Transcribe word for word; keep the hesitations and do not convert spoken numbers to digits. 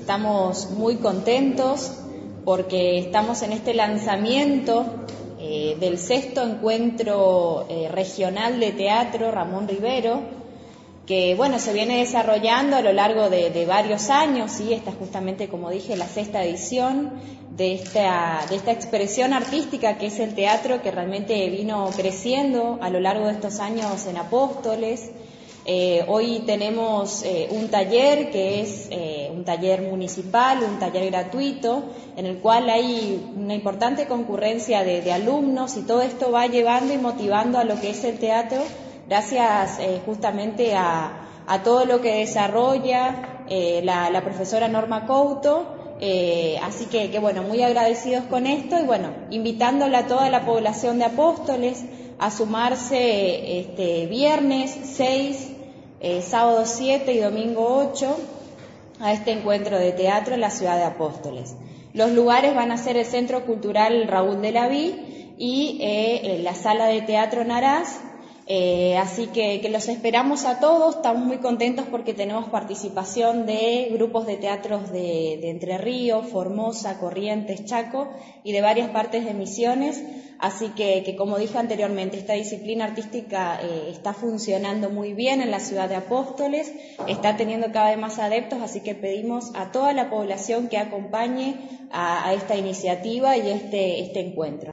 Estamos muy contentos porque estamos en este lanzamiento eh, del sexto encuentro eh, regional de teatro Ramón Rivero, que bueno, se viene desarrollando a lo largo de, de varios años, ¿sí? Esta es justamente, como dije, la sexta edición de esta, de esta expresión artística que es el teatro, que realmente vino creciendo a lo largo de estos años en Apóstoles. Eh, hoy tenemos eh, un taller que es eh, un taller municipal, un taller gratuito, en el cual hay una importante concurrencia de, de alumnos, y todo esto va llevando y motivando a lo que es el teatro, gracias eh, justamente a, a todo lo que desarrolla eh, la, la profesora Norma Couto. Eh, así que, que bueno, muy agradecidos con esto, y bueno, invitándola a toda la población de Apóstoles a sumarse este viernes seis, eh, sábado siete y domingo ocho a este encuentro de teatro en la ciudad de Apóstoles. Los lugares van a ser el Centro Cultural Raúl de la Vi y eh, la Sala de Teatro Naraz. Eh, así que, que los esperamos a todos. Estamos muy contentos porque tenemos participación de grupos de teatros de, de Entre Ríos, Formosa, Corrientes, Chaco y de varias partes de Misiones. Así que, que como dije anteriormente, esta disciplina artística eh, está funcionando muy bien en la ciudad de Apóstoles, está teniendo cada vez más adeptos, así que pedimos a toda la población que acompañe a, a esta iniciativa y este, este encuentro.